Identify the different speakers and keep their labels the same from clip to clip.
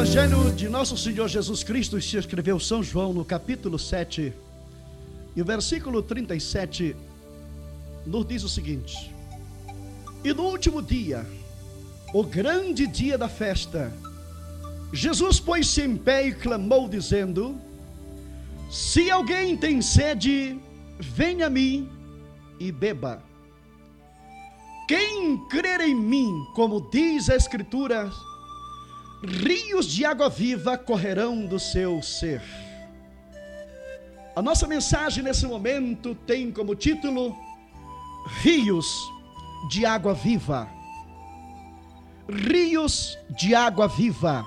Speaker 1: Evangelho de nosso Senhor Jesus Cristo se escreveu São João no capítulo 7 e o versículo 37 nos diz o seguinte: e no último dia, o grande dia da festa, Jesus pôs-se em pé e clamou dizendo: se alguém tem sede, venha a mim e beba. Quem crer em mim, como diz a Escritura, rios de água viva correrão do seu ser. A nossa mensagem nesse momento tem como título Rios de água viva. Rios de água viva.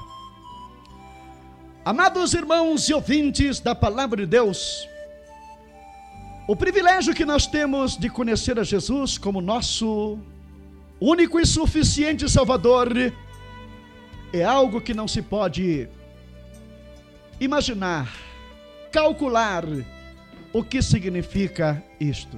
Speaker 1: Amados irmãos e ouvintes da Palavra de Deus, o privilégio que nós temos de conhecer a Jesus como nosso único e suficiente Salvador é algo que não se pode imaginar, calcular o que significa isto.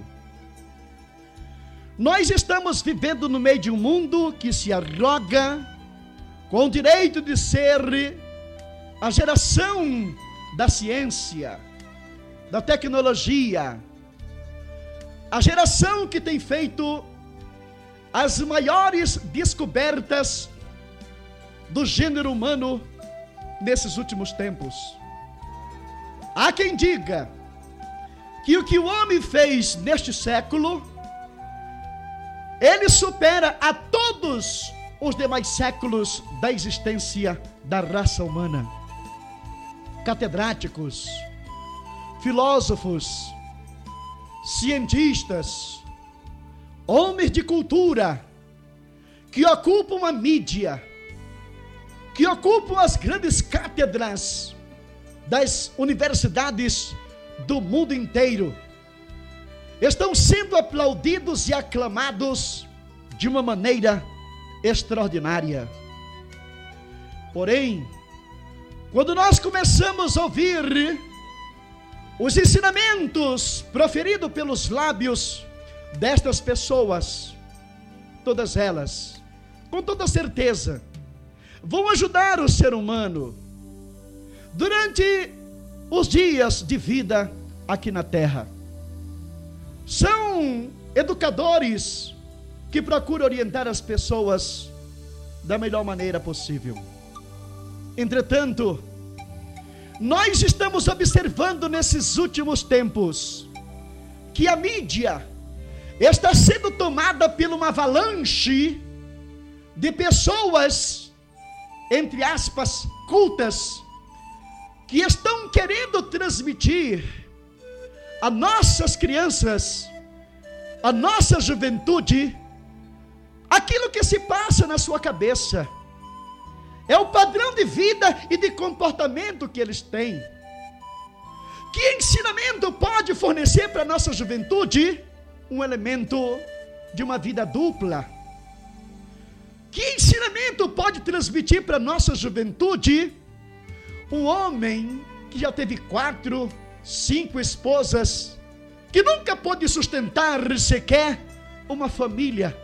Speaker 1: Nós estamos vivendo no meio de um mundo que se arroga com o direito de ser a geração da ciência, da tecnologia, a geração que tem feito as maiores descobertas do gênero humano nesses últimos tempos. Há quem diga que o que o homem fez neste século, ele supera a todos os demais séculos da existência da raça humana. Catedráticos, filósofos, cientistas, homens de cultura, que ocupam a mídia, que ocupam as grandes cátedras das universidades do mundo inteiro, estão sendo aplaudidos e aclamados de uma maneira extraordinária. Porém, quando nós começamos a ouvir os ensinamentos proferidos pelos lábios destas pessoas, todas elas, com toda certeza, vão ajudar o ser humano durante os dias de vida aqui na terra. São educadores que procuram orientar as pessoas da melhor maneira possível. Entretanto, nós estamos observando nesses últimos tempos que a mídia está sendo tomada por uma avalanche de pessoas, entre aspas, cultas, que estão querendo transmitir a nossas crianças, a nossa juventude, aquilo que se passa na sua cabeça. É o padrão de vida e de comportamento que eles têm. Que ensinamento pode fornecer para a nossa juventude um elemento de uma vida dupla? Que ensinamento pode transmitir para a nossa juventude um homem que já teve 4, 5 esposas, que nunca pôde sustentar sequer uma família?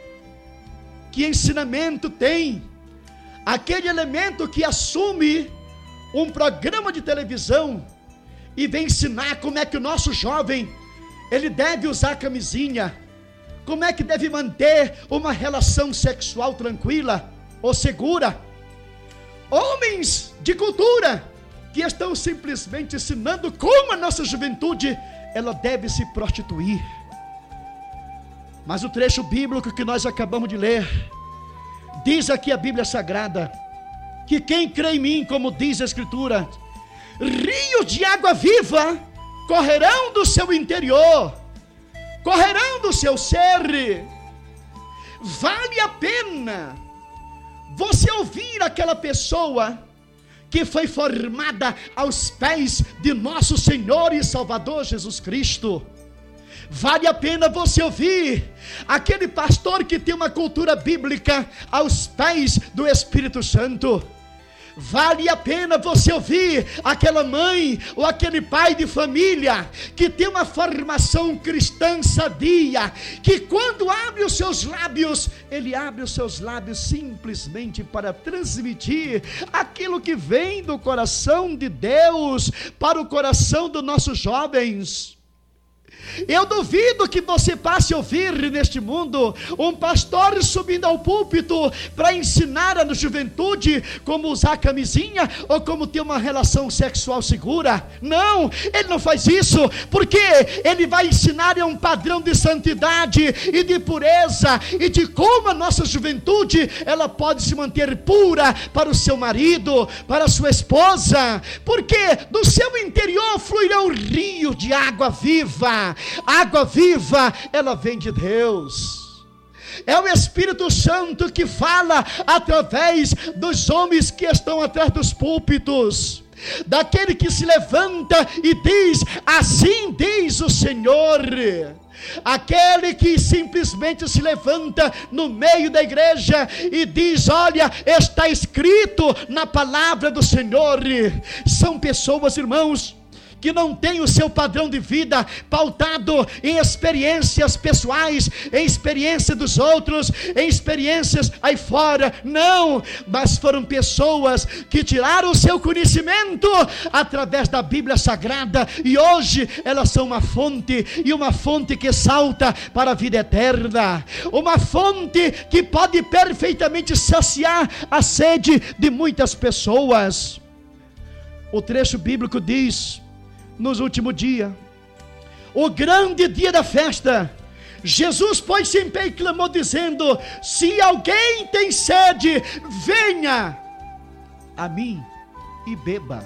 Speaker 1: Que ensinamento tem aquele elemento que assume um programa de televisão e vem ensinar como é que o nosso jovem ele deve usar camisinha, como é que deve manter uma relação sexual tranquila ou segura? Homens de cultura que estão simplesmente ensinando como a nossa juventude ela deve se prostituir. Mas o trecho bíblico que nós acabamos de ler diz aqui a Bíblia Sagrada que quem crê em mim, como diz a Escritura, rios de água viva correrão do seu interior, correrão do seu ser. Vale a pena você ouvir aquela pessoa que foi formada aos pés de nosso Senhor e Salvador Jesus Cristo. Vale a pena você ouvir aquele pastor que tem uma cultura bíblica aos pés do Espírito Santo. Vale a pena você ouvir aquela mãe ou aquele pai de família que tem uma formação cristã sadia, que quando abre os seus lábios, ele abre os seus lábios simplesmente para transmitir aquilo que vem do coração de Deus para o coração dos nossos jovens. Eu duvido que você passe a ouvir neste mundo um pastor subindo ao púlpito para ensinar a juventude como usar camisinha ou como ter uma relação sexual segura. Não, ele não faz isso, porque ele vai ensinar um padrão de santidade e de pureza e de como a nossa juventude ela pode se manter pura para o seu marido, para a sua esposa, porque do seu interior fluirão rios de água viva. Água viva, ela vem de Deus. É o Espírito Santo que fala através dos homens que estão atrás dos púlpitos, daquele que se levanta e diz: assim diz o Senhor. Aquele que simplesmente se levanta no meio da igreja e diz: olha, está escrito na palavra do Senhor. São pessoas, irmãos, que não tem o seu padrão de vida pautado em experiências pessoais, em experiência dos outros, em experiências aí fora, não, mas foram pessoas que tiraram o seu conhecimento através da Bíblia Sagrada, e hoje elas são uma fonte, e uma fonte que salta para a vida eterna, uma fonte que pode perfeitamente saciar a sede de muitas pessoas. O trecho bíblico diz: nos últimos dias, o grande dia da festa, Jesus pôs-se em pé e clamou dizendo: se alguém tem sede, venha a mim e beba.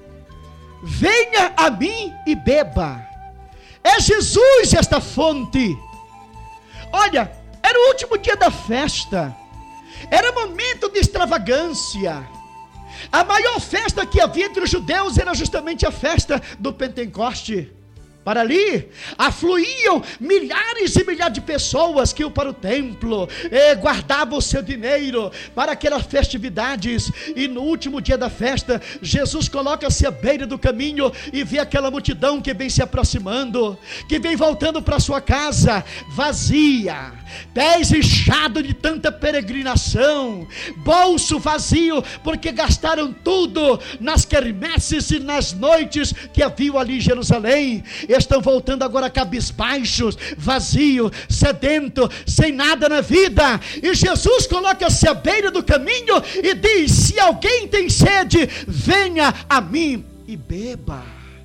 Speaker 1: Venha a mim e beba. É Jesus esta fonte. Olha, era o último dia da festa, era momento de extravagância. A maior festa que havia entre os judeus era justamente a festa do Pentecoste. Para ali afluíam milhares e milhares de pessoas que iam para o templo, guardavam o seu dinheiro para aquelas festividades. E no último dia da festa, Jesus coloca-se à beira do caminho e vê aquela multidão que vem se aproximando, que vem voltando para sua casa vazia, pés inchados de tanta peregrinação, bolso vazio, porque gastaram tudo nas quermesses e nas noites que haviam ali em Jerusalém. Estão voltando agora cabisbaixos, vazio, sedento, sem nada na vida. E Jesus coloca-se à beira do caminho e diz: se alguém tem sede, venha a mim e beba.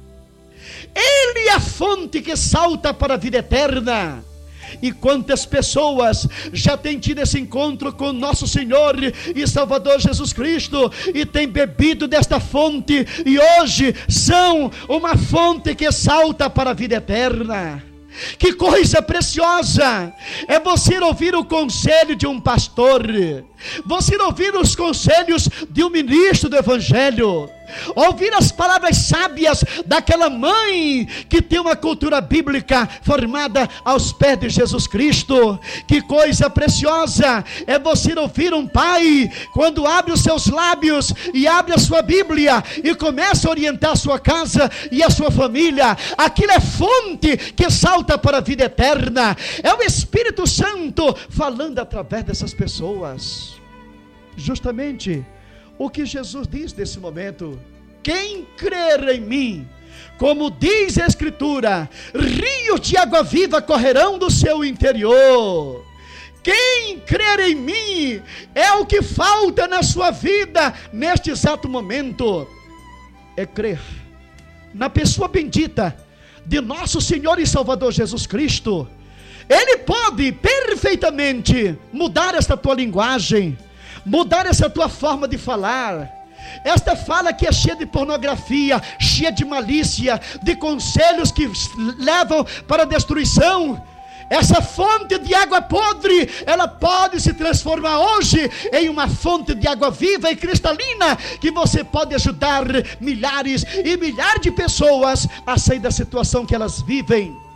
Speaker 1: Ele é a fonte que salta para a vida eterna. E quantas pessoas já têm tido esse encontro com nosso Senhor e Salvador Jesus Cristo e têm bebido desta fonte e hoje são uma fonte que salta para a vida eterna. Que coisa preciosa é você ouvir o conselho de um pastor, você ouvir os conselhos de um ministro do Evangelho, ouvir as palavras sábias daquela mãe que tem uma cultura bíblica formada aos pés de Jesus Cristo. Que coisa preciosa é você ouvir um pai quando abre os seus lábios e abre a sua Bíblia e começa a orientar a sua casa e a sua família. Aquilo é fonte que salta para a vida eterna. É o Espírito Santo falando através dessas pessoas. Justamente o que Jesus diz nesse momento: quem crer em mim, como diz a Escritura, rios de água viva correrão do seu interior. Quem crer em mim é o que falta na sua vida neste exato momento, é crer na pessoa bendita de nosso Senhor e Salvador Jesus Cristo. Ele pode perfeitamente mudar esta tua linguagem, mudar essa tua forma de falar. Esta fala que é cheia de pornografia, cheia de malícia, de conselhos que levam para a destruição. Essa fonte de água podre, ela pode se transformar hoje em uma fonte de água viva e cristalina, que você pode ajudar milhares e milhares de pessoas a sair da situação que elas vivem.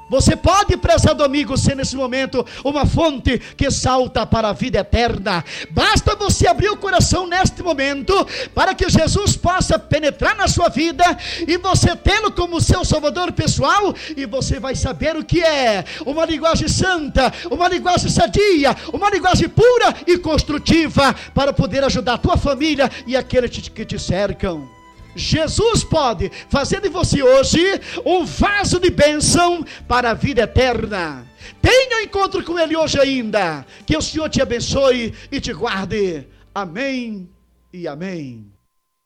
Speaker 1: Você pode, prezado amigo, ser nesse momento uma fonte que salta para a vida eterna. Basta você abrir o coração neste momento para que Jesus possa penetrar na sua vida e você tê-lo como seu salvador pessoal, e você vai saber o que é uma linguagem santa, uma linguagem sadia, uma linguagem pura e construtiva para poder ajudar a tua família e aqueles que te cercam. Jesus pode fazer de você hoje um vaso de bênção para a vida eterna. Tenha um encontro com Ele hoje ainda. Que o Senhor te abençoe e te guarde. Amém e amém.